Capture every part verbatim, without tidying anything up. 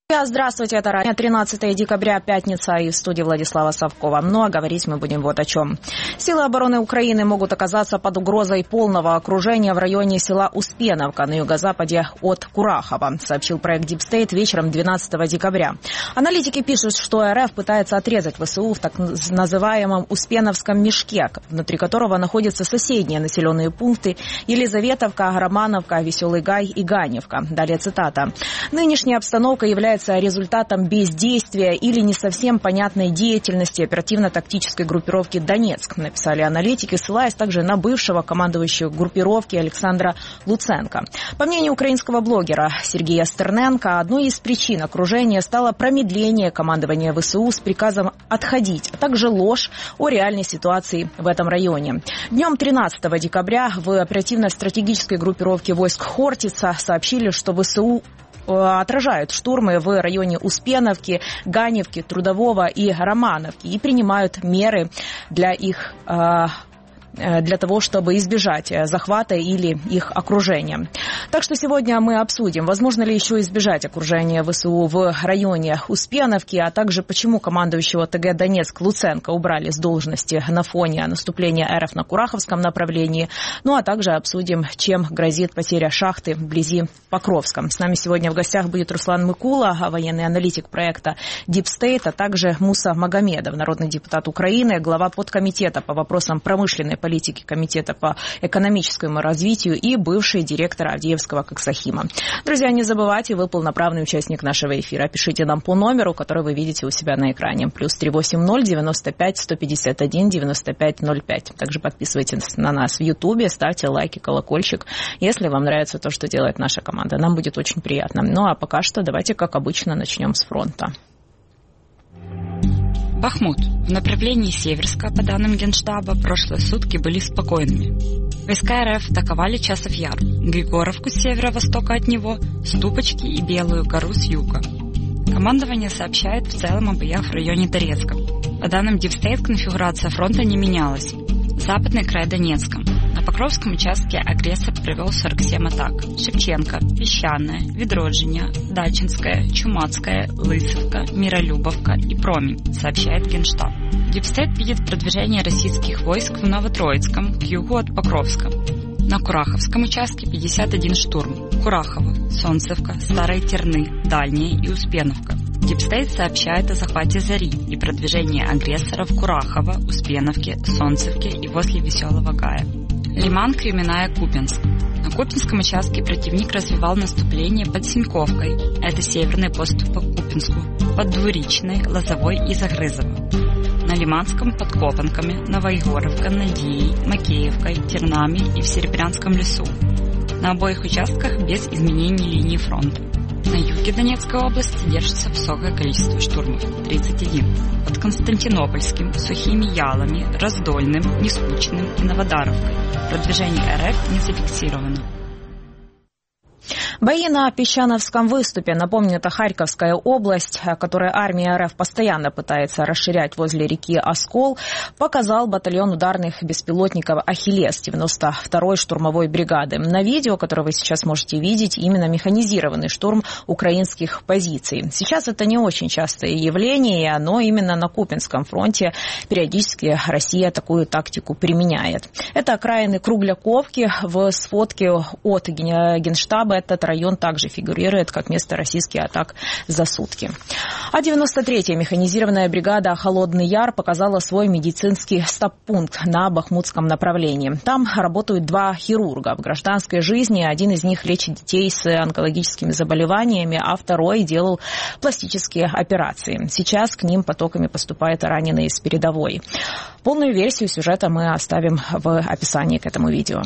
Здравствуйте, это ранее тринадцатое декабря, пятница, и в студии Владислава Совкова. Ну а говорить мы будем вот о чем. Силы обороны Украины могут оказаться под угрозой полного окружения в районе села Успеновка на юго-западе от Курахова, сообщил проект Deep State вечером двенадцатого декабря. Аналитики пишут, что РФ пытается отрезать ВСУ в так называемом Успеновском мешке, внутри которого находятся соседние населенные пункты Елизаветовка, Романовка, Веселый Гай и Ганевка. Далее цитата. «Нынешняя обстановка является результатом бездействия или не совсем понятной деятельности оперативно-тактической группировки «Донецк», написали аналитики, ссылаясь также на бывшего командующего группировки Александра Луценко. По мнению украинского блогера Сергея Стерненко, одной из причин окружения стало промедление командования ВСУ с приказом отходить, а также ложь о реальной ситуации в этом районе. Днем тринадцатого декабря в оперативно-стратегической группировке войск Хортица сообщили, что ВСУ отражают штурмы в районе Успеновки, Ганевки, Трудового и Романовки и принимают меры для их для того, чтобы избежать захвата или их окружения. Так что сегодня мы обсудим, возможно ли еще избежать окружения ВСУ в районе Успеновки, а также почему командующего ТГ Донецк Луценко убрали с должности на фоне наступления РФ на Кураховском направлении. Ну а также обсудим, чем грозит потеря шахты вблизи Покровска. С нами сегодня в гостях будет Руслан Микула, военный аналитик проекта Deep State, а также Муса Магомедов, народный депутат Украины, глава подкомитета по вопросам промышленной политики политики Комитета по экономическому развитию и бывший директор Авдеевского Коксахима. Друзья, не забывайте, вы полноправный участник нашего эфира. Пишите нам по номеру, который вы видите у себя на экране. Плюс три восемь ноль девяносто пять сто пятьдесят один девяносто пять ноль пять. Также подписывайтесь на нас в Ютубе, ставьте лайки, колокольчик, если вам нравится то, что делает наша команда. Нам будет очень приятно. Ну а пока что давайте, как обычно, начнем с фронта. Бахмут. В направлении Северска, по данным Генштаба, прошлые сутки были спокойными. Войска РФ атаковали Часов Яр, Григоровку с северо-востока от него, Ступочки и Белую гору с юга. Командование сообщает в целом о боях в районе Торецка. По данным Deep State, конфигурация фронта не менялась. Западный край Донецка. На Покровском участке агрессор провел сорок семь атак. Шевченко, Песчаная, Ведроджиня, Дачинская, Чумацкая, Лысовка, Миролюбовка и Промень, сообщает Генштаб. Deep State видит продвижение российских войск в Новотроицком, к югу от Покровска. На Кураховском участке пятьдесят один штурм. Курахово, Солнцевка, Старые Терны, Дальние и Успеновка. Deep State сообщает о захвате Зари и продвижении агрессора в Курахово, Успеновке, Солнцевке и возле Веселого Гая. Лиман, Кременная, Купинск. На Купинском участке противник развивал наступление под Синьковкой, это северный подступ к Купинску, под Двуричной, Лозовой и Загрызово. На Лиманском под Копанками, Новоегоровка, Надеей, Макеевкой, Тернами и в Серебрянском лесу. На обоих участках без изменений линии фронта. На юге Донецкой области держится высокое количество штурмов – тридцать один. Под Константинопольским, Сухими Ялами, Раздольным, Нескучным и Новодаровкой. Продвижение РФ не зафиксировано. Бои на Песчановском выступе, напомню, это Харьковская область, которую армия РФ постоянно пытается расширять возле реки Оскол, показал батальон ударных беспилотников «Ахиллес» девяносто второй штурмовой бригады. На видео, которое вы сейчас можете видеть, именно механизированный штурм украинских позиций. Сейчас это не очень частое явление, но именно на Купинском фронте периодически Россия такую тактику применяет. Это окраины Кругляковки. В сводке от Генштаба этот район также фигурирует как место российских атак за сутки. А девяносто третья механизированная бригада «Холодный Яр» показала свой медицинский стаб-пункт на Бахмутском направлении. Там работают два хирурга в гражданской жизни. Один из них лечит детей с онкологическими заболеваниями, а второй делал пластические операции. Сейчас к ним потоками поступают раненые с передовой. Полную версию сюжета мы оставим в описании к этому видео.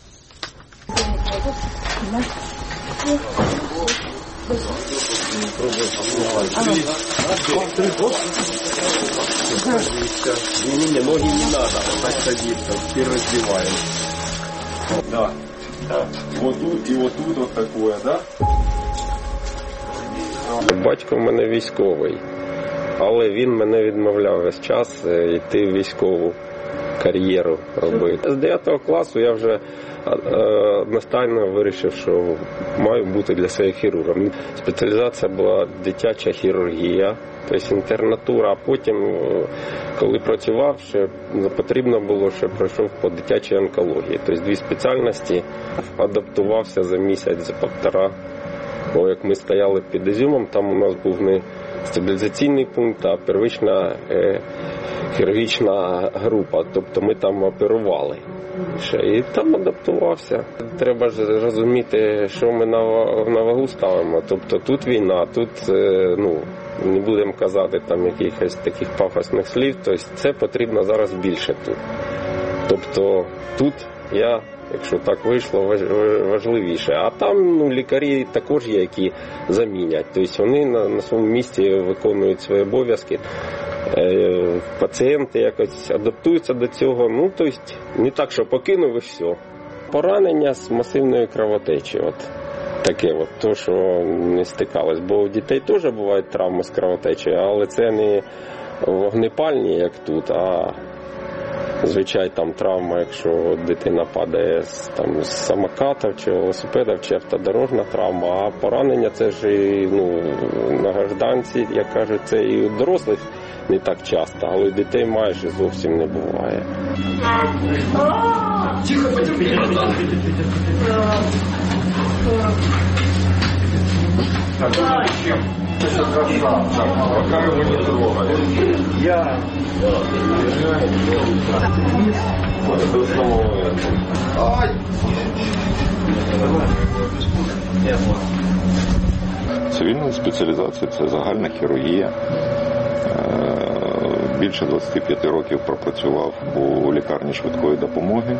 Не-не-не, ноги не надо, так садиться, теперь раздеваем. Да, да. Вот тут и вот тут вот такое, да? Батько в мене військовий, але він мене відмовляв весь час йти в військову кар'єру робити. З дев'ятого класу я вже настайно вирішив, що маю бути для себе хірургом. Спеціалізація була дитяча хірургія, тобто інтернатура, а потім, коли працював, ще потрібно було, що пройшов по дитячій онкології. Тобто дві спеціальності, адаптувався за місяць, за півтора. Бо як ми стояли під Ізюмом, там у нас був не стабілізаційний пункт, а первична е, хірургічна група. Тобто ми там оперували. І там адаптувався. Треба ж розуміти, що ми на, на вагу ставимо. Тобто тут війна, тут, е, ну, не будемо казати там якихось таких пафосних слів, тобто це потрібно зараз більше тут. Тобто тут я, якщо так вийшло, важливіше. А там, ну, лікарі також є, які замінять. Тобто вони на, на своєму місці виконують свої обов'язки. Е, пацієнти якось адаптуються до цього. Ну, тобто не так, що покинув і все. Поранення з масивної кровотечі. От. Таке от, то, що не стикалось. Бо у дітей теж бувають травми з кровотечі, але це не вогнепальні, як тут, а звичайно там травма, якщо дитина падає з, там, з самоката, чи велосипеда, чи автодорожна травма, а поранення це ж і, ну, на гражданці, як кажуть, це і у дорослих не так часто, але у дітей майже зовсім не буває. Тихо, потерпи. Так, зачем? Это красавчик. Пока его не трогали. Я. Ай! Цивільна спеціалізація – це загальна хірургія. Більше двадцять п'ять років пропрацював у лікарні швидкої допомоги.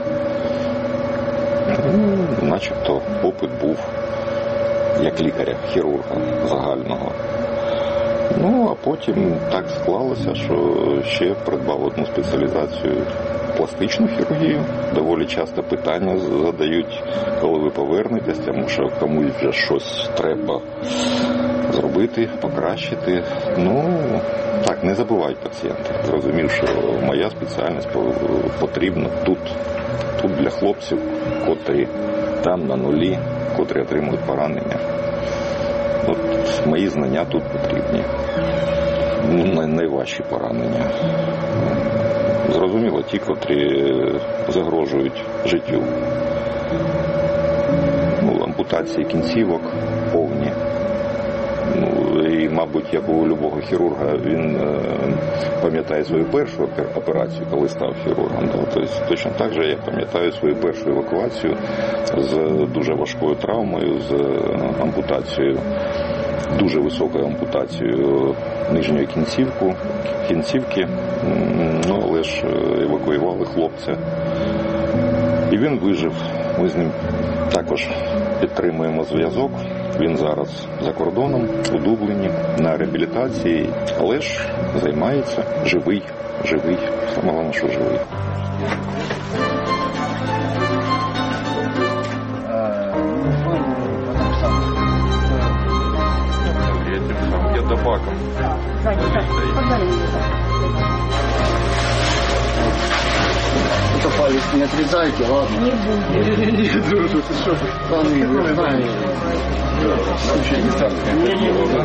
Начебто опит був як лікаря, хірурга загального. Ну, а потім так склалося, що ще придбав одну спеціалізацію – пластичну хірургію. Доволі часто питання задають, коли ви повернетесь, тому що комусь вже щось треба зробити, покращити. Ну, так, не забувають пацієнти. Зрозумів, що моя спеціальність потрібна тут, тут для хлопців, котрі там на нулі, котрі отримують поранення. От мої знання тут потрібні. Ну, найважчі поранення. Зрозуміло, ті, котрі загрожують життю. Ну, ампутації кінцівок повні. Ну, і, мабуть, як у будь-якого хірурга, він е, пам'ятає свою першу операцію, коли став хірургом. Тобто, точно так же я пам'ятаю свою першу евакуацію з дуже важкою травмою, з ампутацією, дуже високою ампутацією нижньої кінцівки, кінцівки. Ну, але ж евакуювали хлопця. І він вижив. Ми з ним також підтримуємо зв'язок. Він зараз за кордоном, у Дубліні, на реабілітації, але ж займається, живий, живий, саме головне, що живий. Я табаком. Это палец не отрезайте, ладно? Не буду. Не буду, ты что? Там не знаю. Слушай, не так. Не буду.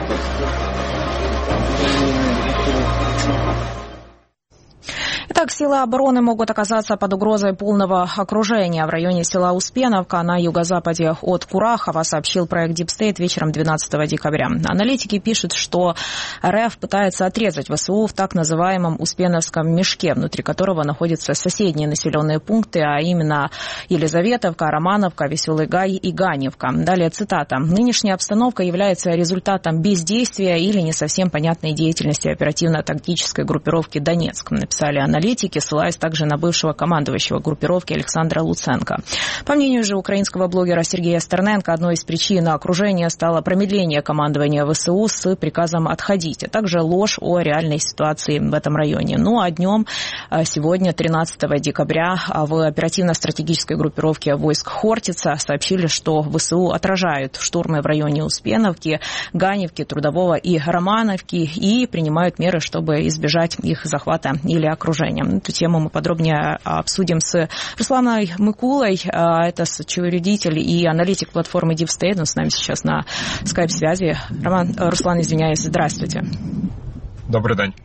Итак, силы обороны могут оказаться под угрозой полного окружения в районе села Успеновка на юго-западе от Курахова, сообщил проект Deep State вечером двенадцатого декабря. Аналитики пишут, что РФ пытается отрезать ВСУ в так называемом Успеновском мешке, внутри которого находятся соседние населенные пункты, а именно Елизаветовка, Романовка, Веселый Гай и Ганевка. Далее цитата. «Нынешняя обстановка является результатом бездействия или не совсем понятной деятельности оперативно-тактической группировки «Донецк», написали аналитики, ссылаясь также на бывшего командующего группировки Александра Луценко. По мнению же украинского блогера Сергея Стерненко, одной из причин окружения стало промедление командования ВСУ с приказом отходить, а также ложь о реальной ситуации в этом районе. Ну а днем сегодня, тринадцатого декабря, в оперативно-стратегической группировке войск Хортица сообщили, что ВСУ отражают штурмы в районе Успеновки, Ганевки, Трудового и Романовки и принимают меры, чтобы избежать их захвата или окружения. окружением. Эту тему мы подробнее обсудим с Русланой Микулой. Это соучредитель и аналитик платформы Deep State. Он с нами сейчас на скайп-связи. Роман, Руслан, извиняюсь, здравствуйте. Добрый день.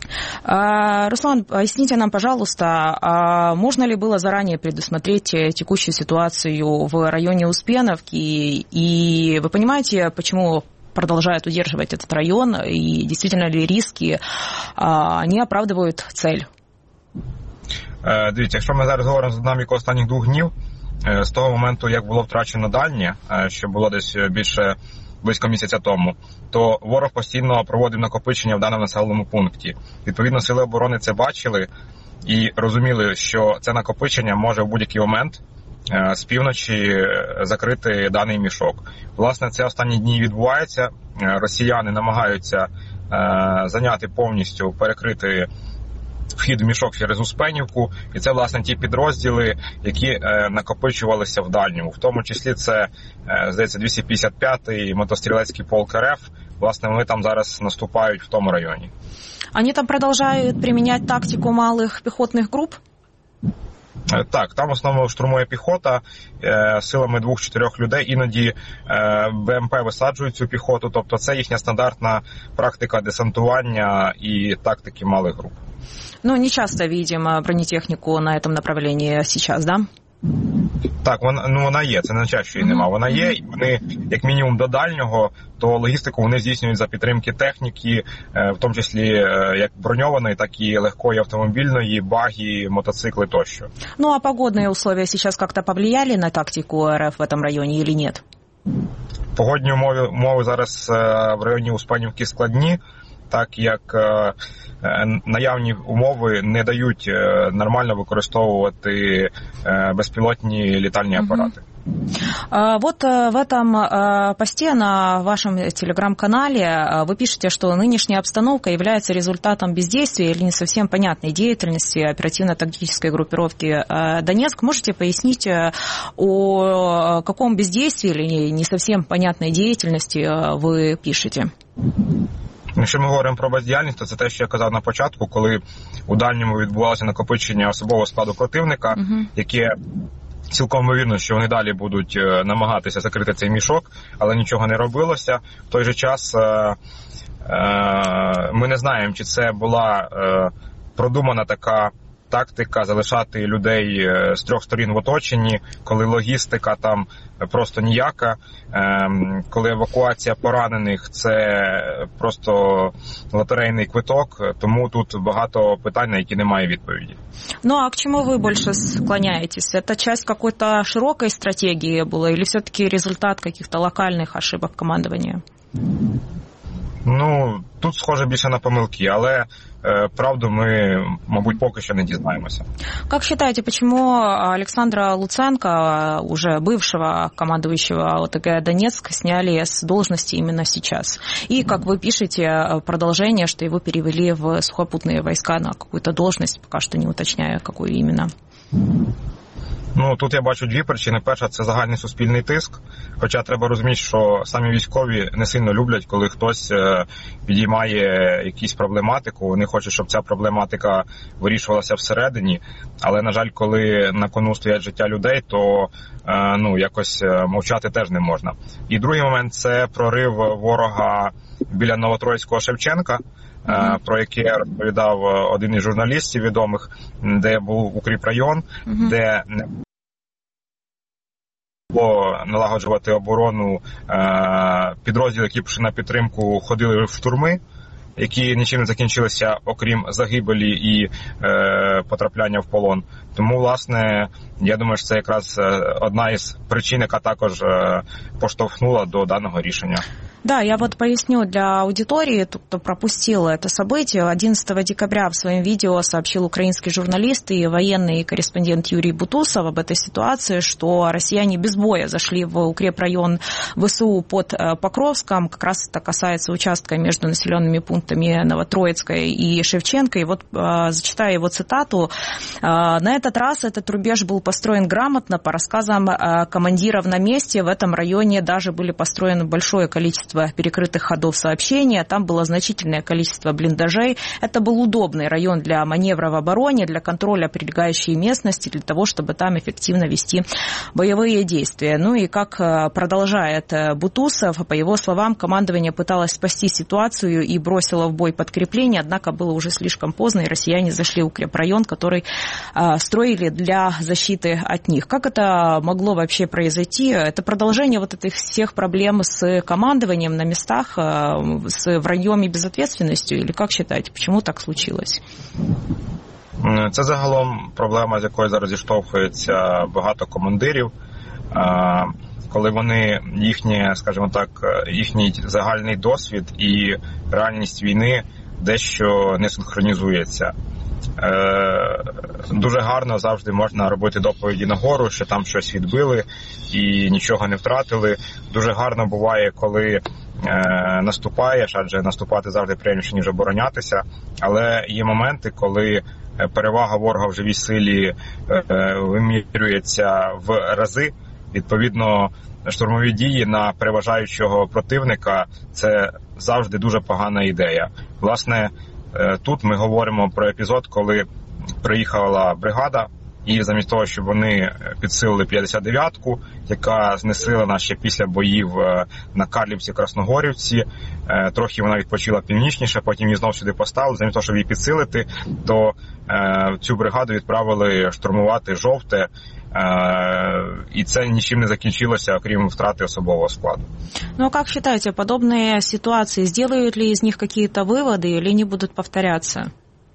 Руслан, поясните нам, пожалуйста, можно ли было заранее предусмотреть текущую ситуацию в районе Успеновки? И вы понимаете, почему продолжают удерживать этот район? И действительно ли риски не оправдывают цель? Дивіться, якщо ми зараз говоримо за динаміку останніх двох днів, з того моменту, як було втрачено Дальнє, що було десь більше близько місяця тому, то ворог постійно проводив накопичення в даному населеному пункті. Відповідно, сили оборони це бачили і розуміли, що це накопичення може в будь-який момент з півночі закрити даний мішок. Власне, це останні дні відбувається. Росіяни намагаються зайняти повністю, перекрити вхід в мішок через Успенівку, і це, власне, ті підрозділи, які е, накопичувалися в Дальньому. В тому числі це, е, здається, двісті п'ятдесят п'ятий мотострілецький полк РФ. Власне, вони там зараз наступають в тому районі. Вони там продовжують приміняти тактику малих піхотних груп? Е, так, там в основному штурмує піхота е, силами двох-чотирьох людей. Іноді е, БМП висаджують цю піхоту, тобто це їхня стандартна практика десантування і тактики малих груп. Ну, не часто видим бронетехнику на этом направлении сейчас, да? Так, вона, ну, вона є, це не означає, що її нема. Вона є, і вони, як мінімум, до Дальнього, то логістику вони здійснюють за підтримки техніки, в тому числі як броньованої, так і легкої автомобільної, баги, мотоцикли тощо. Ну, а погодные условия сейчас как-то повлияли на тактику РФ в этом районе или нет? Погодні умови, умови зараз в районі Успенівки складні, так як е, наявні умови не дають е, нормально використовувати е, безпілотні літальні апарати. Uh-huh. Вот в этом посте на вашем телеграм-канале вы пишете, что нынешняя обстановка является результатом бездействия или не совсем понятной деятельности оперативно-тактической группировки Донецк. Можете пояснить, о каком бездействии или не совсем понятной деятельности вы пишете? Якщо ми говоримо про бездіяльність, то це те, що я казав на початку, коли у Дальньому відбувалося накопичення особового складу противника, uh-huh. яке цілком вірно, що вони далі будуть намагатися закрити цей мішок, але нічого не робилося. В той же час е- е- ми не знаємо, чи це була е- продумана така тактика залишати людей з трьох сторін в оточенні, коли логістика там просто ніяка, коли евакуація поранених – це просто лотерейний квиток, тому тут багато питань, на які немає відповіді. Ну а к чему вы больше склоняетесь? Это часть какой-то широкой стратегии была или все-таки результат каких-то локальных ошибок командования? Ну, тут схоже більше на помилки, але е, правду ми, мабуть, поки що не дізнаємося. Как считаете, почему Александра Луценко, уже бывшего командующего ОТГ Донецк, сняли с должности именно сейчас? И, как вы пишете, продолжение, что его перевели в сухопутные войска на какую-то должность, пока что не уточняя, какую именно. Ну, тут я бачу дві причини. Перша – це загальний суспільний тиск. Хоча треба розуміти, що самі військові не сильно люблять, коли хтось підіймає якусь проблематику. Вони хочуть, щоб ця проблематика вирішувалася всередині. Але, на жаль, коли на кону стоять життя людей, то ну, якось мовчати теж не можна. І другий момент – це прорив ворога біля Новотроїцького Шевченка, Mm-hmm. про яке розповідав один із журналістів відомих, де був укріпрайон, mm-hmm. де не було налагоджувати оборону, підрозділи, які пішли на підтримку, ходили в штурми, які нічим не закінчилися, окрім загибелі і е, потрапляння в полон. Тому, власне, я думаю, що це якраз одна із причин, яка також е, поштовхнула до даного рішення. Да, я вот поясню для аудитории, кто пропустил это событие. одиннадцатого декабря в своем видео сообщил украинский журналист и военный корреспондент Юрий Бутусов об этой ситуации, что россияне без боя зашли в укрепрайон ВСУ под Покровском. Как раз это касается участка между населенными пунктами Новотроицкой и Шевченко. И вот зачитаю его цитату. На этот раз этот рубеж был построен грамотно, по рассказам командиров на месте. В этом районе даже были построено большое количество множество перекрытых ходов сообщения, там было значительное количество блиндажей. Это был удобный район для маневра в обороне, для контроля прилегающей местности, для того, чтобы там эффективно вести боевые действия. Ну и как продолжает Бутусов, по его словам, командование пыталось спасти ситуацию и бросило в бой подкрепление, однако было уже слишком поздно, и россияне зашли в укрепрайон, который строили для защиты от них. Как это могло вообще произойти? Это продолжение вот этих всех проблем с командованием на местах, с враньем и безответственностью? Или как считаете, почему так случилось? Це загалом проблема, з якою зараз зіштовхується багато командирів, коли вони, їхнє, скажімо так, їхній загальний досвід і реальність війни дещо не синхронізується. Дуже гарно завжди можна робити доповіді нагору, що там щось відбили і нічого не втратили. Дуже гарно буває, коли наступаєш, адже наступати завжди приємніше, ніж оборонятися. Але є моменти, коли перевага ворога в живій силі вимірюється в рази. Відповідно, штурмові дії на переважаючого противника – це завжди дуже погана ідея. Власне, тут ми говоримо про епізод, коли приїхала бригада, і замість того, щоб вони підсилили п'ятдесят дев'ятку, яка знесилена ще після боїв на Карлівці-Красногорівці, трохи вона відпочила північніше, потім її знову сюди поставили, замість того, щоб її підсилити, то цю бригаду відправили штурмувати Жовте, и це ничем не закінчилося, окрім втраты особового складу. Ну а как считаете, подобные ситуации, сделают ли из них какие-то выводы или они будут повторяться?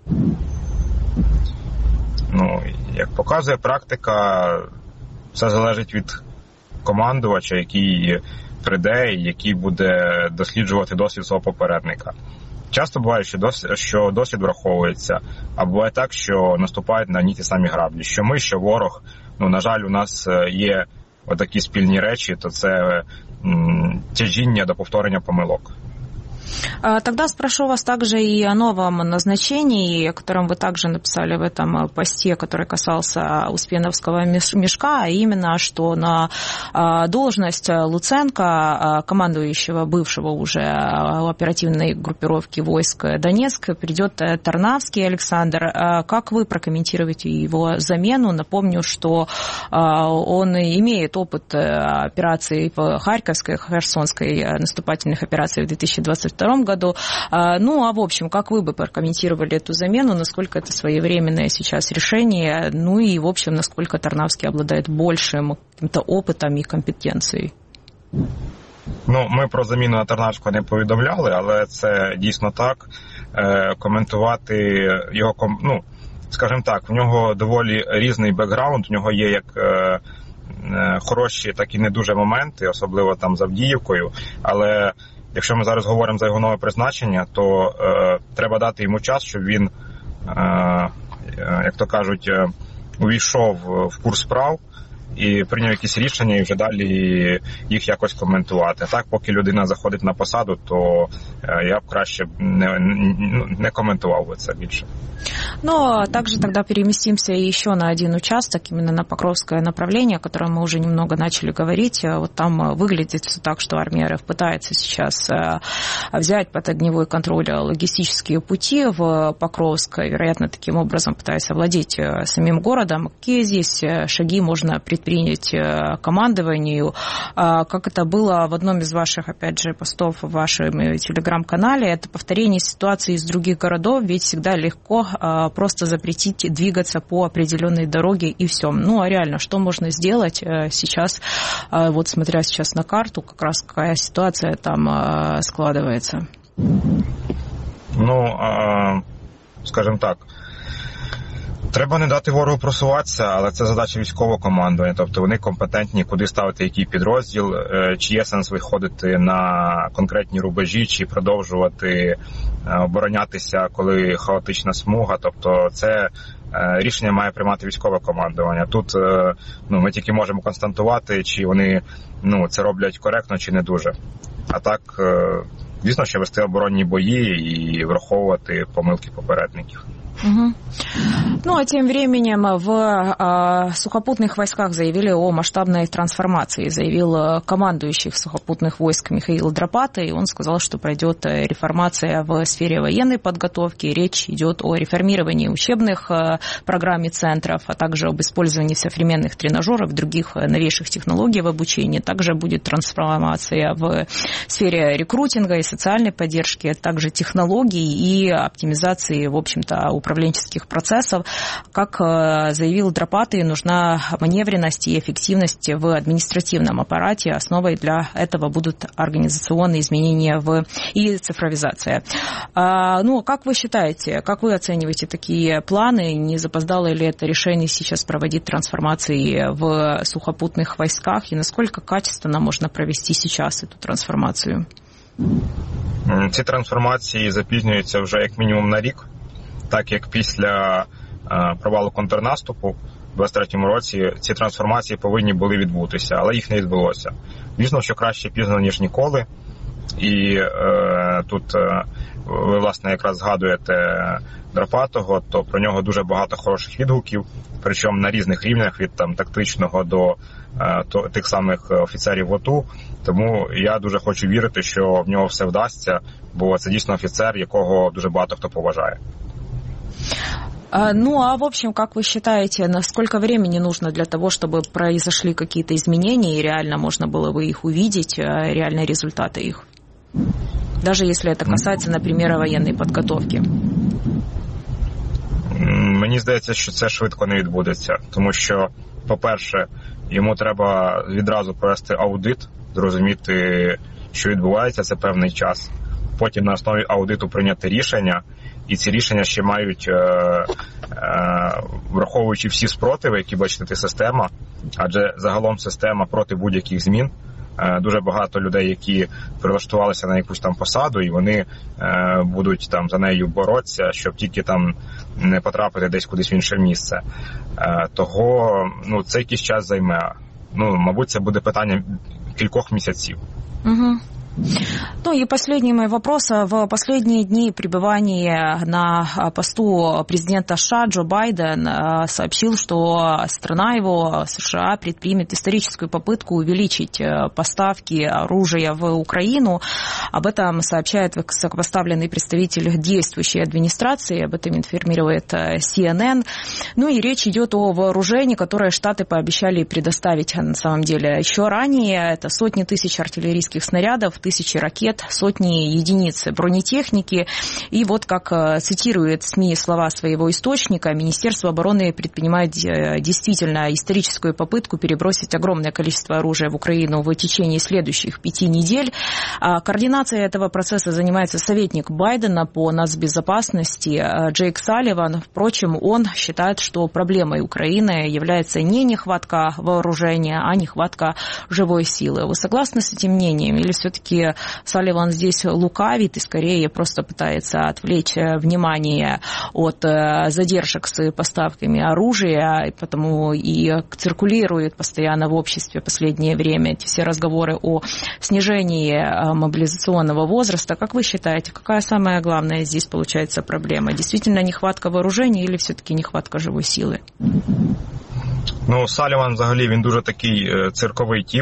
Ну, як показує практика, все залежить від командувача, який прийде і який буде досліджувати досвід свого попередника. Часто буває, що досвід, що досвід враховується, а буває так, що наступають на одні ті самі граблі. Що ми, що ворог. Ну, на жаль, у нас є отакі спільні речі, то це м, тяжіння до повторення помилок. Тогда спрошу вас также и о новом назначении, о котором вы также написали в этом посте, который касался Успеновского мешка, а именно, что на должность Луценко, командующего бывшего уже оперативной группировки войск Донецк, придет Тарнавский Александр. Как вы прокомментируете его замену? Напомню, что он имеет опыт операций по Харьковской, Херсонской наступательных операций в две тысячи двадцать втором году. Ну, а в общем, как вы бы прокомментировали эту замену, насколько это своевременное сейчас решение, ну и, в общем, насколько Тарнавский обладает большим каким-то опытом и компетенцией? Ну, ми про заміну на Тарнавського не повідомляли, але це дійсно так. Е, коментувати його, ну, скажімо так, в нього доволі різний бекграунд, в нього є як е, е, хороші, так і не дуже моменти, особливо там з Авдіївкою, але якщо ми зараз говоримо за його нове призначення, то е, треба дати йому час, щоб він, е, як то кажуть, е, увійшов в курс справ і прийняв якісь рішення і вже далі їх якось коментувати. Так, поки людина заходить на посаду, то я б краще не, не комментовал бы это більше. Но также тогда переместимся еще на один участок, именно на Покровское направление, о котором мы уже немного начали говорить. Вот там выглядит все так, что армия РФ пытается сейчас взять под огневой контроль логистические пути в Покровск, вероятно, таким образом пытаясь овладеть самим городом. Какие здесь шаги можно предпринять командованию? Как это было в одном из ваших, опять же, постов в вашем телеграм-канале, это повторение ситуации из других городов, ведь всегда легко просто запретить двигаться по определенной дороге и все. Ну, а реально, что можно сделать сейчас, вот смотря сейчас на карту, как раз какая ситуация там складывается? Ну, скажем так, треба не дати ворогу просуватися, але це задача військового командування. Тобто вони компетентні, куди ставити який підрозділ, чи є сенс виходити на конкретні рубежі, чи продовжувати оборонятися, коли хаотична смуга. Тобто це рішення має приймати військове командування. Тут ну, ми тільки можемо констатувати, чи вони ну, це роблять коректно, чи не дуже. А так, звісно, що вести оборонні бої і враховувати помилки попередників. Угу. Ну, а тем временем в э, сухопутных войсках заявили о масштабной трансформации. Заявил командующий сухопутных войск Михаил Драпатый. Он сказал, что пройдет реформация в сфере военной подготовки. Речь идет о реформировании учебных э, программ и центров, а также об использовании современных тренажеров, других новейших технологий в обучении. Также будет трансформация в сфере рекрутинга и социальной поддержки, также технологий и оптимизации, в общем-то, управленческих процессов. Как заявил Драпатый, нужна маневренность и эффективность в административном аппарате. Основой для этого будут организационные изменения в... и цифровизация. А, ну, как вы считаете, как вы оцениваете такие планы? Не запоздало ли это решение сейчас проводить трансформации в сухопутных войсках? И насколько качественно можно провести сейчас эту трансформацию? Ці трансформації запізнюються вже як мінімум на рік. Так як після провалу контрнаступу в двадцять третьому році ці трансформації повинні були відбутися, але їх не відбулося. Звісно, що краще пізно, ніж ніколи. І е, тут е, ви, власне, якраз згадуєте Драпатого, то про нього дуже багато хороших відгуків, причому на різних рівнях, від там тактичного до е, то, тих самих офіцерів ОТУ. Тому я дуже хочу вірити, що в нього все вдасться, бо це дійсно офіцер, якого дуже багато хто поважає. Ну, а в общем, как вы считаете, насколько времени нужно для того, чтобы произошли какие-то изменения и реально можно было бы их увидеть, реальные результаты их? Даже если это касается, например, военной подготовки. Мені здається, що це швидко не відбудеться, тому що, по-перше, йому треба відразу провести аудит, зрозуміти, що відбувається, це певний час. Потім на основі аудиту прийняти рішення, і ці рішення ще мають, е, е, враховуючи всі спротиви, які бачите, система, адже загалом система проти будь-яких змін. Е, дуже багато людей, які прилаштувалися на якусь там посаду, і вони е, будуть там за нею боротися, щоб тільки там не потрапити десь кудись в інше місце. Е, того, ну, це якийсь час займе. Ну, мабуть, це буде питання кількох місяців. Угу. Ну и последний мой вопрос. В последние дни пребывания на посту президента США Джо Байден сообщил, что страна его, США, предпримет историческую попытку увеличить поставки оружия в Украину. Об этом сообщает высокопоставленный представитель действующей администрации, об этом информирует си эн эн. Ну и речь идет о вооружении, которое Штаты пообещали предоставить на самом деле еще ранее. Это сотни тысяч артиллерийских снарядов, тысячи ракет, сотни единиц бронетехники. И вот как цитирует СМИ слова своего источника, Министерство обороны предпринимает действительно историческую попытку перебросить огромное количество оружия в Украину в течение следующих пяти недель. Координацией этого процесса занимается советник Байдена по нацбезопасности Джейк Салливан. Впрочем, он считает, что проблемой Украины является не нехватка вооружения, а нехватка живой силы. Вы согласны с этим мнением? Или все-таки Салливан здесь лукавит и скорее просто пытается отвлечь внимание от задержек с поставками оружия, и потому и циркулирует постоянно в обществе в последнее время эти все разговоры о снижении мобилизационного возраста. Как вы считаете, какая самая главная здесь получается проблема? Действительно нехватка вооружения или все-таки нехватка живой силы? Ну, Салливан взагалі він дуже такий цирковий тип.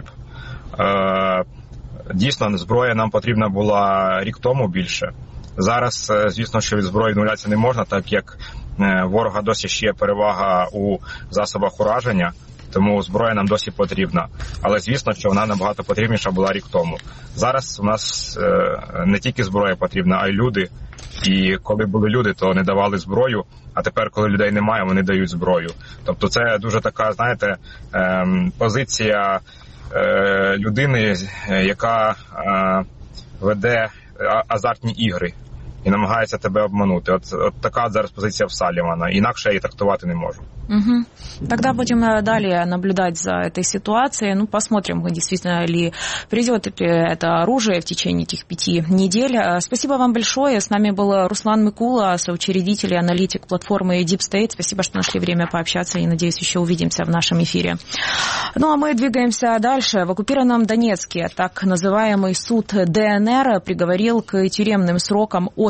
Дійсно, зброя нам потрібна була рік тому більше. Зараз, звісно, що від зброї відмовлятися не можна, так як ворога досі ще є перевага у засобах ураження, тому зброя нам досі потрібна. Але, звісно, що вона набагато потрібніша була рік тому. Зараз у нас не тільки зброя потрібна, а й люди. І коли були люди, то не давали зброю, а тепер, коли людей немає, вони дають зброю. Тобто це дуже така, знаєте, позиція людини, яка веде азартні ігри і намагається тебе обманути. От, от така зараз позиция в Салливана. Инакше я її трактувати не можу. Угу. Тогда будем далее наблюдать за этой ситуацией. Ну, посмотрим, действительно ли придет это оружие в течение этих пяти недель. Спасибо вам большое. С нами был Руслан Микула, соучредитель и аналитик платформы Deep State. Спасибо, что нашли время пообщаться, и, надеюсь, еще увидимся в нашем эфире. Ну, а мы двигаемся дальше. В оккупированном Донецке так называемый суд ДНР приговорил к тюремным срокам от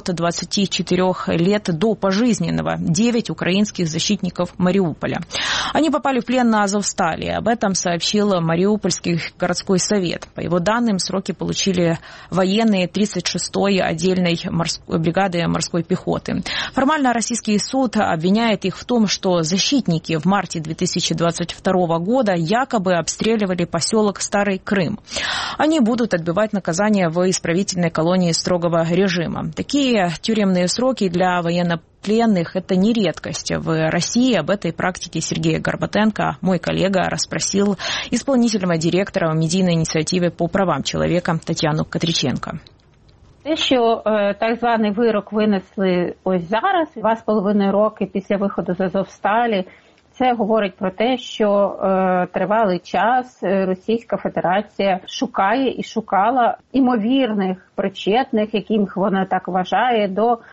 от двадцати четырёх лет до пожизненного. Девять украинских защитников Мариуполя. Они попали в плен на Азовстали. Об этом сообщил Мариупольский городской совет. По его данным, сроки получили военные тридцать шестой отдельной морской, бригады морской пехоты. Формально российский суд обвиняет их в том, что защитники в марте две тысячи двадцать второго года якобы обстреливали поселок Старый Крым. Они будут отбывать наказание в исправительной колонии строгого режима. Такие тюремные сроки для военнопленных – это не редкость. В России об этой практике Сергея Горбатенко, мой коллега, расспросил исполнительного директора медийной инициативы по правам человека Тетяну Катриченко. Те, що е, так званий вирок винесли ось зараз, два з половиною роки після виходу з Азовсталі, це говорить про те, що е, тривалий час Російська Федерація шукає і шукала імовірних причетних, яких вона так вважає, до е,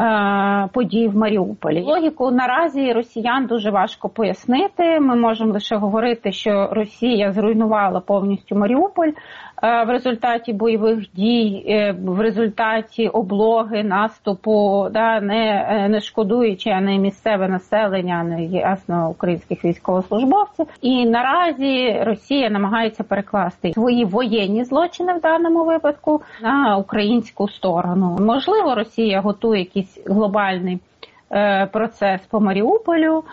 подій в Маріуполі. Логіку наразі росіян дуже важко пояснити. Ми можемо лише говорити, що Росія зруйнувала повністю Маріуполь в результаті бойових дій, в результаті облоги, наступу, да, не, не шкодуючи не місцеве населення, не ясно українських військовослужбовців. І наразі Росія намагається перекласти свої воєнні злочини в даному випадку на українську сторону. Можливо, Росія готує якийсь глобальний процес по Маріуполю,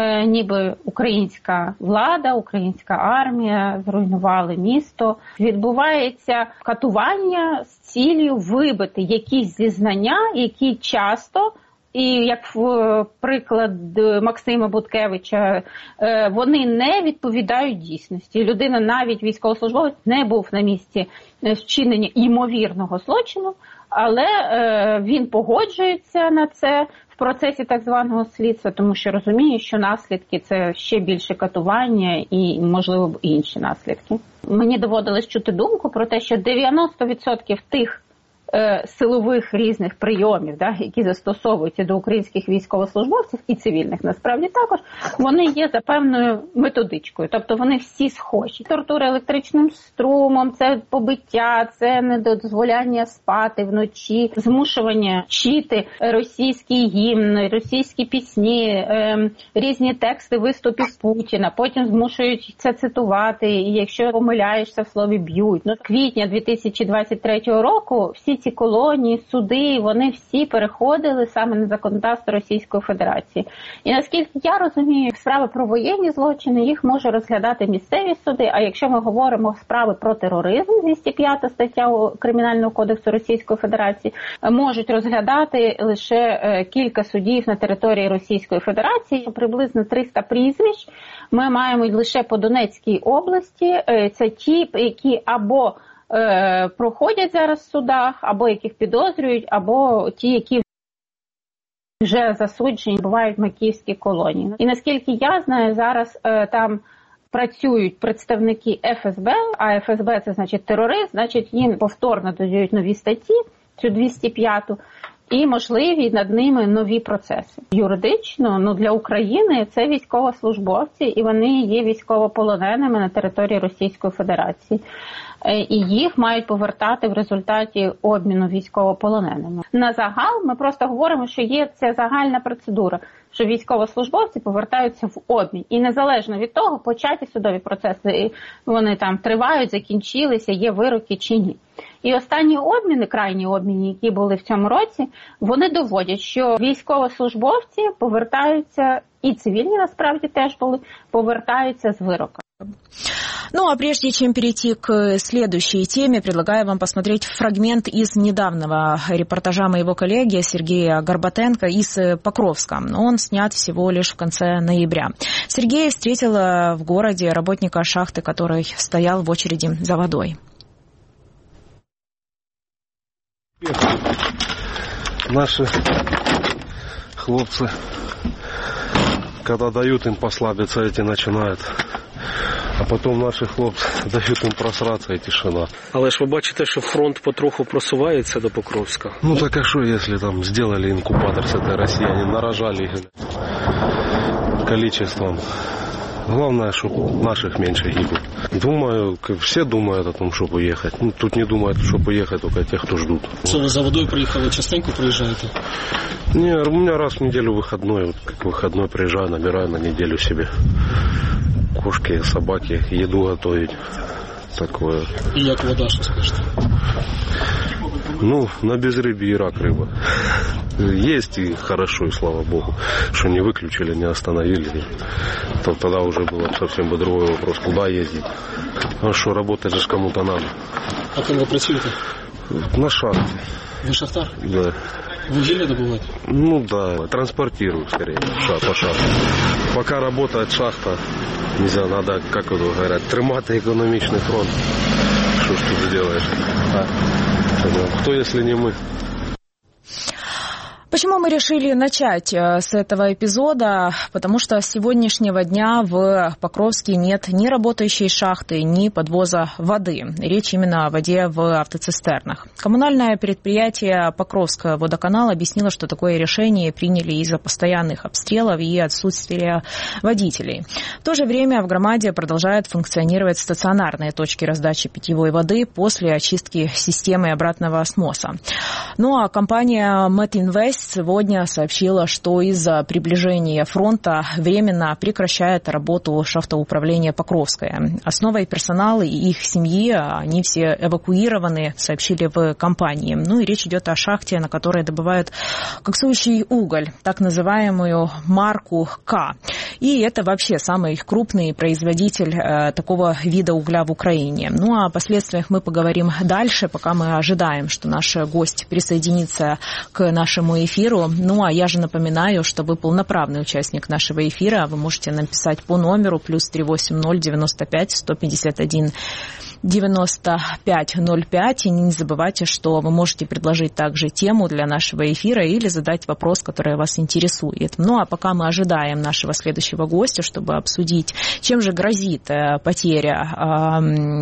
ніби українська влада, українська армія зруйнували місто. Відбувається катування з ціллю вибити якісь зізнання, які часто, і як в приклад Максима Буткевича, вони не відповідають дійсності. Людина, навіть військовослужбовець, не був на місці вчинення ймовірного злочину, але він погоджується на це в процесі так званого слідства, тому що розуміє, що наслідки – це ще більше катування і, можливо, інші наслідки. Мені доводилось чути думку про те, що дев'яносто відсотків тих е, силових різних прийомів, да, які застосовуються до українських військовослужбовців і цивільних, насправді також, вони є за певною методичкою. Тобто вони всі схожі. Тортура електричним струмом, це побиття, це недозволяння спати вночі, змушування вчити російський гімн, російські пісні, е, різні тексти виступів Путіна, потім змушують це цитувати, і якщо помиляєшся в слові б'ють. Ну, квітня дві тисячі двадцять третього року всі ці колонії, суди, вони всі переходили саме на законодавство Російської Федерації. І наскільки я розумію, справи про воєнні злочини, їх може розглядати місцеві суди, а якщо ми говоримо справи про тероризм, двісті п'ята стаття Кримінального кодексу Російської Федерації, можуть розглядати лише кілька судів на території Російської Федерації, приблизно триста прізвищ. Ми маємо лише по Донецькій області, це ті, які або е, проходять зараз в судах, або яких підозрюють, або ті, які вже засуджені, бувають в Макіївській колонії. І наскільки я знаю, зараз е, там працюють представники еф ес бе, а еф ес бе це значить терорист, значить їм повторно додають нові статті, цю двісті п'яту, і можливі над ними нові процеси. Юридично, ну для України це військовослужбовці, і вони є військовополоненими на території Російської Федерації. І їх мають повертати в результаті обміну військовополоненими. На загал ми просто говоримо, що є ця загальна процедура, що військовослужбовці повертаються в обмін. І незалежно від того, початі судові процеси, вони там тривають, закінчилися, є вироки чи ні. І останні обміни, крайні обміни, які були в цьому році, вони доводять, що військовослужбовці повертаються, і цивільні насправді теж були, повертаються з вироком. Ну, а прежде чем перейти к следующей теме, предлагаю вам посмотреть фрагмент из недавнего репортажа моего коллеги Сергея Горбатенко из Покровска. Он снят всего лишь в конце ноября. Сергей встретил в городе работника шахты, который стоял в очереди за водой. Наши хлопцы, когда дают им послабиться, эти начинают. А потім наші хлопці дають їм просратися і тишина. Але ж ви бачите, що фронт потроху просувається до Покровська. Ну так а що, якщо там зробили інкубатор з цієї росіяни, наражали їх количеством Главное, чтобы наших меньше гибло. Думаю, все думают о том, чтобы уехать. Ну, тут не думают, чтобы уехать, только те, кто ждут. Что, вы за водой приехали, частенько приезжаете? Не, у меня раз в неделю выходной. Вот как выходной приезжаю, набираю на неделю себе. Кошки, собаки, еду готовить. Такое. И как вода, что скажете? Ну, на безрыбье и рак рыба. Есть и хорошо, и слава богу, что не выключили, не остановили. То тогда уже был совсем бы другой вопрос, куда ездить. А что, работать же кому-то надо. А кем вы працюєте? На шахте. Вы шахтар? Да. Вугілля добываете? Ну да, транспортирую скорее по шахте. Пока работает шахта, нельзя, надо, как это говорят, тримати экономичный фронт. Что ж тут сделаешь? А? Кто, если не мы? Почему мы решили начать с этого эпизода? Потому что с сегодняшнего дня в Покровске нет ни работающей шахты, ни подвоза воды. Речь именно о воде в автоцистернах. Коммунальное предприятие Покровского водоканала объяснило, что такое решение приняли из-за постоянных обстрелов и отсутствия водителей. В то же время в громаде продолжают функционировать стационарные точки раздачи питьевой воды после очистки системы обратного осмоса. Ну а компания Метинвест сегодня сообщила, что из-за приближения фронта временно прекращает работу шахтоуправления Покровское. Основой персонала и их семьи, они все эвакуированы, сообщили в компании. Ну и речь идет о шахте, на которой добывают коксующий уголь, так называемую марку К. И это вообще самый крупный производитель э, такого вида угля в Украине. Ну а о последствиях мы поговорим дальше, пока мы ожидаем, что наш гость присоединится к нашему эфиру. Ну, а я же напоминаю, что вы полноправный участник нашего эфира. Вы можете написать по номеру плюс три восемь ноль девяносто пять сто пятьдесят один девяносто пять ноль пять. И не забывайте, что вы можете предложить также тему для нашего эфира или задать вопрос, который вас интересует. Ну, а пока мы ожидаем нашего следующего гостя, чтобы обсудить, чем же грозит потеря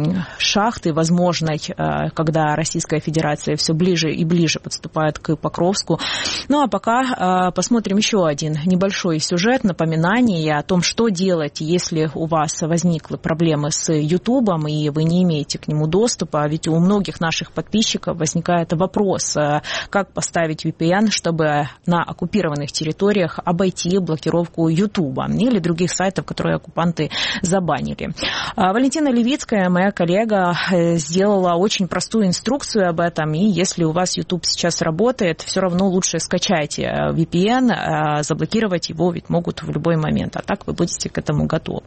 шахты возможной, когда Российская Федерация все ближе и ближе подступает к Покровску. Ну, а пока посмотрим еще один небольшой сюжет, напоминание о том, что делать, если у вас возникли проблемы с Ютубом и вы не имеете имеете к нему доступа, ведь у многих наших подписчиков возникает вопрос, как поставить ви пи эн, чтобы на оккупированных территориях обойти блокировку Ютуба или других сайтов, которые оккупанты забанили. Валентина Левицкая, моя коллега, сделала очень простую инструкцию об этом, и если у вас Ютуб сейчас работает, все равно лучше скачайте ви пи эн, заблокировать его ведь могут в любой момент, а так вы будете к этому готовы.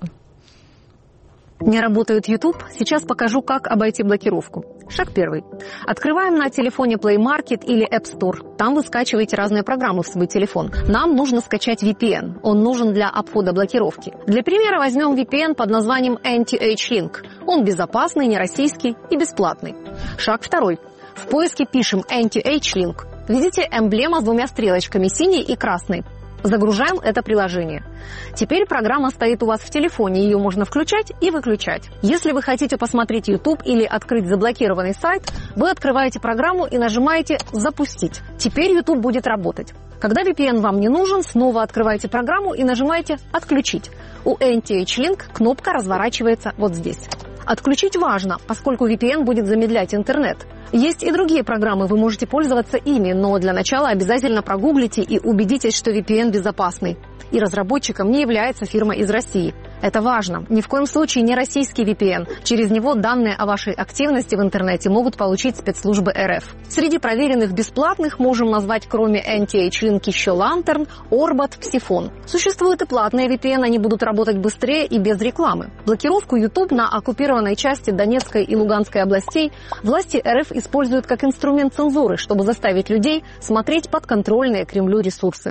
Не работает YouTube? Сейчас покажу, как обойти блокировку. Шаг первый. Открываем на телефоне Play Market или App Store. Там вы скачиваете разные программы в свой телефон. Нам нужно скачать ви пи эн. Он нужен для обхода блокировки. Для примера возьмем ви пи эн под названием Anti-H-Link. Он безопасный, не российский и бесплатный. Шаг второй. В поиске пишем Anti-H-Link. Видите эмблема с двумя стрелочками, синей и красной. Загружаем это приложение. Теперь программа стоит у вас в телефоне, ее можно включать и выключать. Если вы хотите посмотреть YouTube или открыть заблокированный сайт, вы открываете программу и нажимаете «Запустить». Теперь YouTube будет работать. Когда ви пи эн вам не нужен, снова открываете программу и нажимаете «Отключить». У Anti-H-Link кнопка разворачивается вот здесь. Отключить важно, поскольку ви пи эн будет замедлять интернет. Есть и другие программы, вы можете пользоваться ими, но для начала обязательно прогуглите и убедитесь, что ви пи эн безопасный. И разработчиком не является фирма из России. Это важно. Ни в коем случае не российский ви пи эн. Через него данные о вашей активности в интернете могут получить спецслужбы эр эф. Среди проверенных бесплатных можем назвать кроме Anti-H-Link еще Lantern, Orbat, Psiphon. Существуют и платные ви пи эн, они будут работать быстрее и без рекламы. Блокировку YouTube на оккупированной части Донецкой и Луганской областей власти эр эф используют как инструмент цензуры, чтобы заставить людей смотреть подконтрольные Кремлю ресурсы.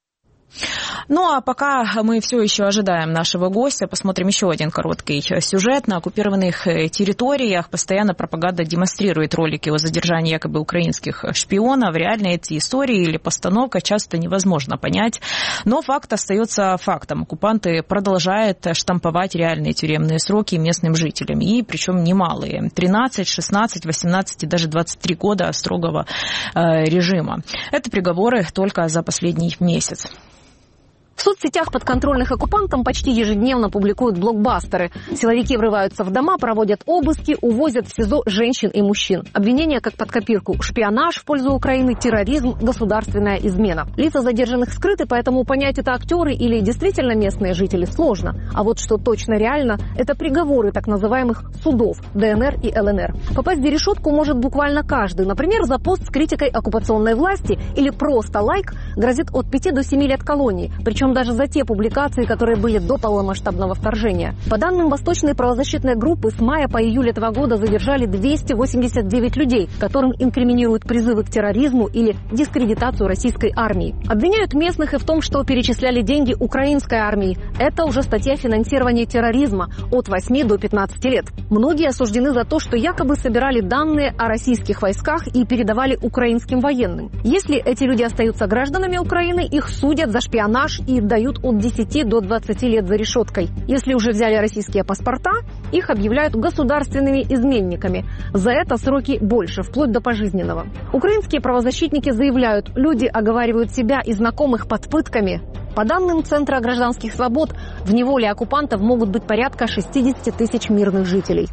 Ну, а пока мы все еще ожидаем нашего гостя, посмотрим еще один короткий сюжет. На оккупированных территориях постоянно пропаганда демонстрирует ролики о задержании якобы украинских шпионов. Реально эти истории или постановка часто невозможно понять, но факт остается фактом. Оккупанты продолжают штамповать реальные тюремные сроки местным жителям, и причем немалые. тринадцать, шестнадцать, восемнадцать и даже двадцать три года строгого режима. Это приговоры только за последний месяц. В соцсетях подконтрольных оккупантам почти ежедневно публикуют блокбастеры. Силовики врываются в дома, проводят обыски, увозят в СИЗО женщин и мужчин. Обвинения как под копирку: шпионаж в пользу Украины, терроризм, государственная измена. Лица задержанных скрыты, поэтому понять, это актеры или действительно местные жители, сложно. А вот что точно реально, это приговоры так называемых судов ДНР и ЛНР. Попасть за решетку может буквально каждый. Например, за пост с критикой оккупационной власти или просто лайк грозит от пяти до семи лет колонии. Причем даже за те публикации, которые были до полномасштабного вторжения. По данным Восточной правозащитной группы, с мая по июль этого года задержали двести восемьдесят девять людей, которым инкриминируют призывы к терроризму или дискредитацию российской армии. Обвиняют местных и в том, что перечисляли деньги украинской армии. Это уже статья финансирования терроризма от восьми до пятнадцати лет. Многие осуждены за то, что якобы собирали данные о российских войсках и передавали украинским военным. Если эти люди остаются гражданами Украины, их судят за шпионаж и дают от десяти до двадцати лет за решеткой. Если уже взяли российские паспорта, их объявляют государственными изменниками. За это сроки больше, вплоть до пожизненного. Украинские правозащитники заявляют, люди оговаривают себя и знакомых под пытками. По данным Центра гражданских свобод, в неволе оккупантов могут быть порядка шестидесяти тысяч мирных жителей.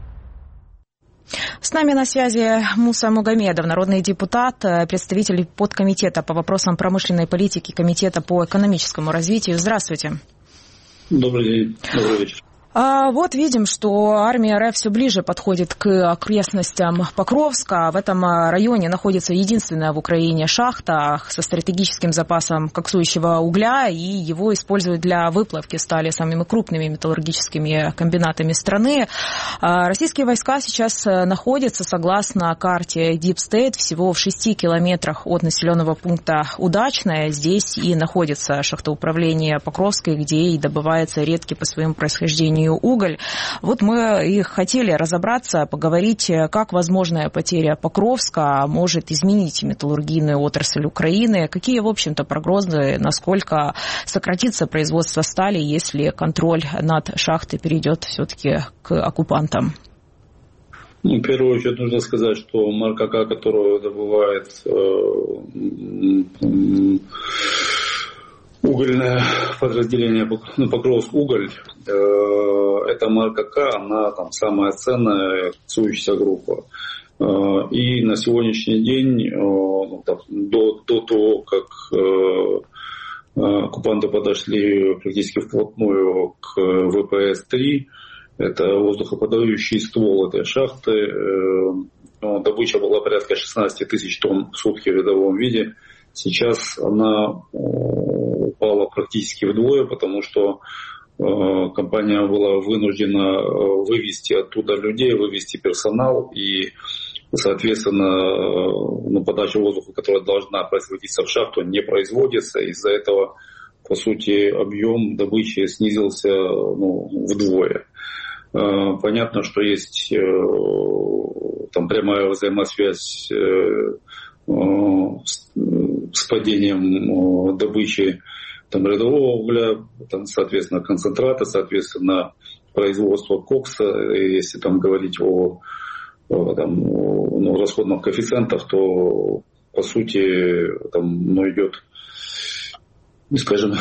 С нами на связи Муса Магомедов, народный депутат, представитель подкомитета по вопросам промышленной политики Комитета по экономическому развитию. Здравствуйте. Добрый день. Добрый вечер. А вот видим, что армия РФ все ближе подходит к окрестностям Покровска. В этом районе находится единственная в Украине шахта со стратегическим запасом коксующего угля, и его используют для выплавки стали самыми крупными металлургическими комбинатами страны. Российские войска сейчас находятся, согласно карте Deep State, всего в шести километрах от населенного пункта Удачное. Здесь и находится шахтоуправление Покровской, где и добывается редкий по своему происхождению уголь. Вот мы и хотели разобраться, поговорить, как возможная потеря Покровска может изменить металлургийную отрасль Украины, какие, в общем-то, прогнозы, насколько сократится производство стали, если контроль над шахтой перейдет все-таки к оккупантам. Ну, в первую очередь нужно сказать, что МРКК, которую добывает э, угольное подразделение, ну, Покровск уголь, э, эта МРКК, она там самая ценная коксующаяся группа. Э, и на сегодняшний день, э, ну, там, до, до того, как э, оккупанты подошли практически вплотную к вэ пэ эс три, это воздухоподающий ствол этой шахты, э, добыча была порядка шестнадцать тысяч тонн в сутки в рядовом виде. Сейчас она упала практически вдвое, потому что э, компания была вынуждена вывести оттуда людей, вывести персонал, и, соответственно, э, ну, подача воздуха, которая должна производиться в шахту, не производится. Из-за этого, по сути, объем добычи снизился, ну, вдвое. Э, понятно, что есть э, там прямая взаимосвязь э, с, с падением добычи там, рядового угля, там, соответственно, концентрата, соответственно, производство кокса. И если там говорить о, о там, ну, расходных коэффициентах, то по сути там, ну, идет, скажем,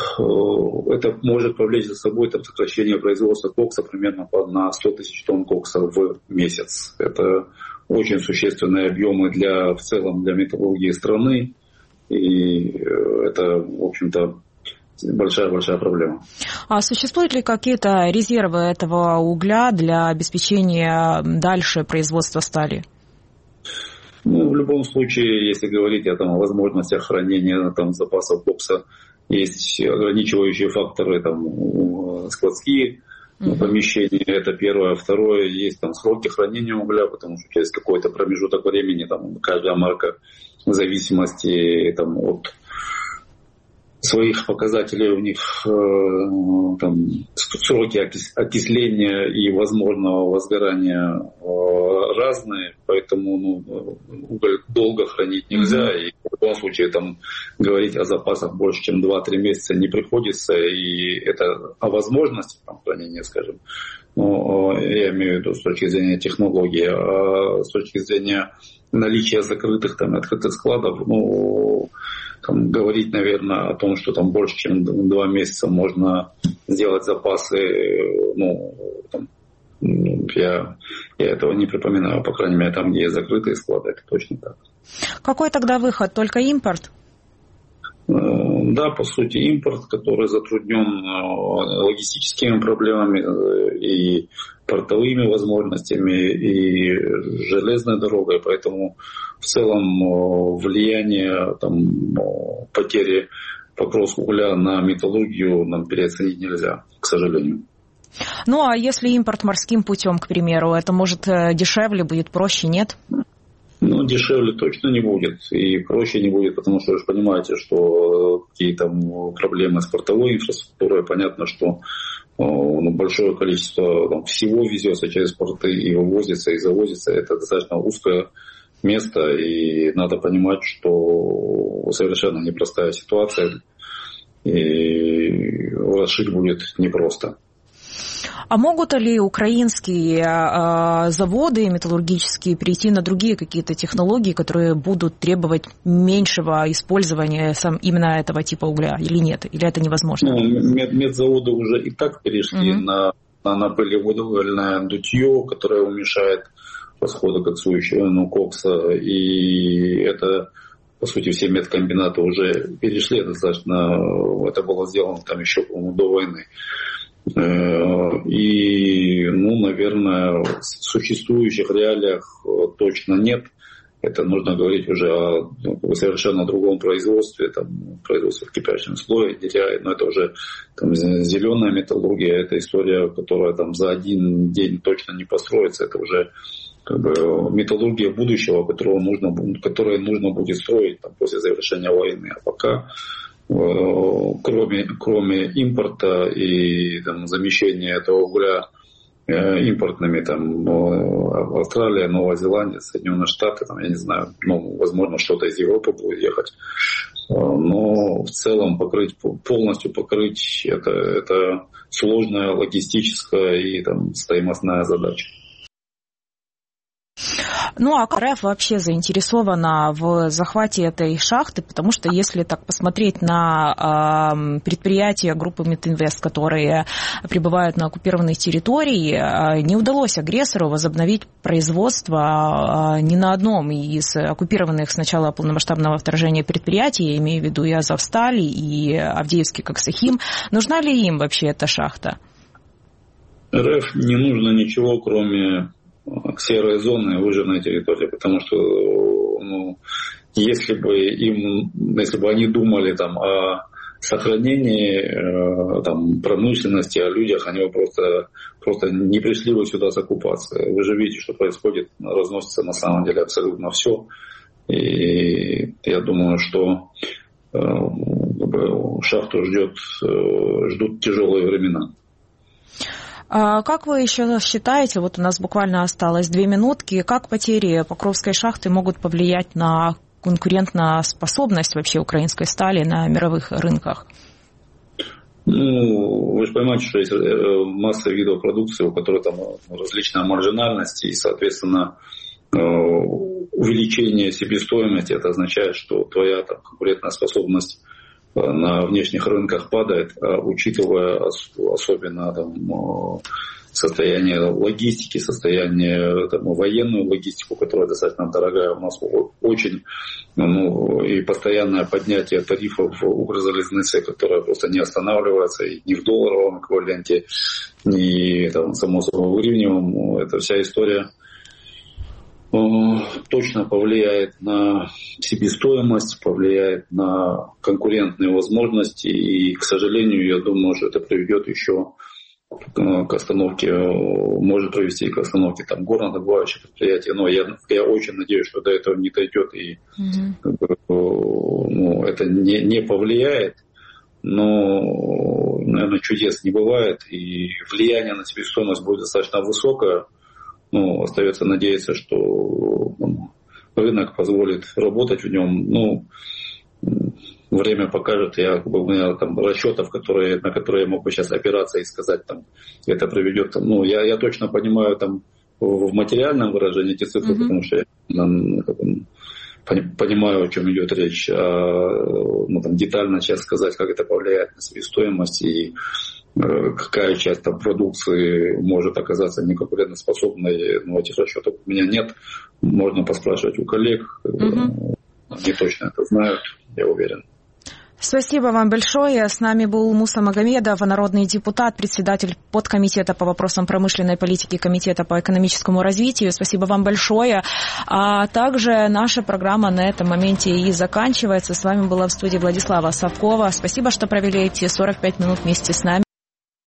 это может повлечь за собой там, сокращение производства кокса примерно на сто тысяч тонн кокса в месяц. Это очень существенные объемы для, в целом для металлургии страны. И это, в общем-то, большая-большая проблема. А существуют ли какие-то резервы этого угля для обеспечения дальше производства стали? Ну, в любом случае, если говорить о, там, о возможностях хранения там, запасов кокса, есть ограничивающие факторы, там, складские mm-hmm. помещения, это первое. Второе, есть там сроки хранения угля, потому что через какой-то промежуток времени там, каждая марка в зависимости там, от своих показателей, у них э, там, сроки окисления и возможного возгорания э, разные, поэтому ну, уголь долго хранить нельзя, mm-hmm. и в любом случае там, говорить о запасах больше, чем два-три месяца не приходится, и это о возможности там, хранения, скажем, ну, я имею в виду с точки зрения технологии, а с точки зрения наличия закрытых там, открытых складов, ну, там, говорить, наверное, о том, что там больше, чем два месяца можно сделать запасы, ну, там, я, я этого не припоминаю, по крайней мере, там, где есть закрытые склады, это точно так. Какой тогда выход? Только импорт? Да, по сути, импорт, который затруднен логистическими проблемами и портовыми возможностями, и железной дорогой, поэтому в целом влияние там, потери Покровского угля на металлургию нам переоценить нельзя, к сожалению. Ну, а если импорт морским путем, к примеру, это может дешевле, будет проще, нет? Ну, дешевле точно не будет, и проще не будет, потому что вы же понимаете, что какие-то проблемы с портовой инфраструктурой, понятно, что ну, большое количество там, всего везется через порты и вывозится, и завозится. Это достаточно узкое место, и надо понимать, что совершенно непростая ситуация, и расшить будет непросто. А могут ли украинские э, заводы металлургические перейти на другие какие-то технологии, которые будут требовать меньшего использования сам, именно этого типа угля, или нет? Или это невозможно? Ну, мед, медзаводы уже и так перешли mm-hmm. на, на, на пылеводовольное дутье, которое уменьшает расходы коксующего ну, кокса. И это, по сути, все медкомбинаты уже перешли достаточно. Это было сделано там еще, по-моему, до войны. И, ну, наверное, в существующих реалиях точно нет. Это нужно говорить уже о ну, совершенно другом производстве, там, производстве в кипящем слое, но это уже там, зеленая металлургия, это история, которая там за один день точно не построится. Это уже как бы металлургия будущего, которую нужно, которую нужно будет строить там, после завершения войны. А пока Кроме, кроме импорта и там, замещения этого угля э, импортными, там, Австралия, Новая Зеландия, Соединенные Штаты, там, я не знаю, ну, возможно, что-то из Европы будет ехать. Но в целом покрыть, полностью покрыть это, это сложная логистическая и там, стоимостная задача. Ну, а РФ вообще заинтересована в захвате этой шахты, потому что если так посмотреть на э, предприятия группы Метинвест, которые пребывают на оккупированной территории, э, не удалось агрессору возобновить производство э, ни на одном из оккупированных с начала полномасштабного вторжения предприятий, я имею в виду и Азовсталь, и Авдеевский Коксахим. Нужна ли им вообще эта шахта? РФ не нужно ничего, кроме серой зоны, выжженной территории, потому что ну, если бы им, если бы они думали там о сохранении э, там, промышленности, о людях, они бы просто, просто не пришли бы сюда с оккупацией. Вы же видите, что происходит, разносится на самом деле абсолютно все. И я думаю, что э, шахту ждет, э, ждут тяжелые времена. Как вы еще считаете, вот у нас буквально осталось две минутки, как потери Покровской шахты могут повлиять на конкурентоспособность вообще украинской стали на мировых рынках? Ну, вы же понимаете, что есть масса видов продукции, у которой там различная маржинальность, и, соответственно, увеличение себестоимости, это означает, что твоя там, конкурентная способность на внешних рынках падает, учитывая особенно там, состояние логистики, состояние там, военную логистику, которая достаточно дорогая у нас очень, ну, и постоянное поднятие тарифов Укрзалезницы, которое просто не останавливается и ни в долларовом эквиваленте, ни там, само собой в гривневом. Это вся история точно повлияет на себестоимость, повлияет на конкурентные возможности. И, к сожалению, я думаю, что это приведет еще к остановке, может привести к остановке там, горнодобывающих предприятий. Но я, я очень надеюсь, что до этого не дойдет и mm-hmm. ну, это не, не повлияет. Но, наверное, чудес не бывает. И влияние на себестоимость будет достаточно высокое. Ну, остается надеяться, что ну, рынок позволит работать в нем. Ну, время покажет. Я, как бы, у меня там расчетов, которые, на которые я мог бы сейчас опираться и сказать, там, это приведет. Там, ну, я, я точно понимаю там, в материальном выражении эти цифры, mm-hmm. потому что я понимаю, о чем идет речь. Ну, там, детально сейчас сказать, как это повлияет на себестоимость и какая часть там, продукции может оказаться неконкурентоспособной, но этих расчетов у меня нет. Можно поспрашивать у коллег. Угу. Они точно это знают, я уверен. Спасибо вам большое. С нами был Муса Магомедов, народный депутат, председатель подкомитета по вопросам промышленной политики Комитета по экономическому развитию. Спасибо вам большое. А также наша программа на этом моменте и заканчивается. С вами была в студии Владислава Совкова. Спасибо, что провели эти сорок пять минут вместе с нами.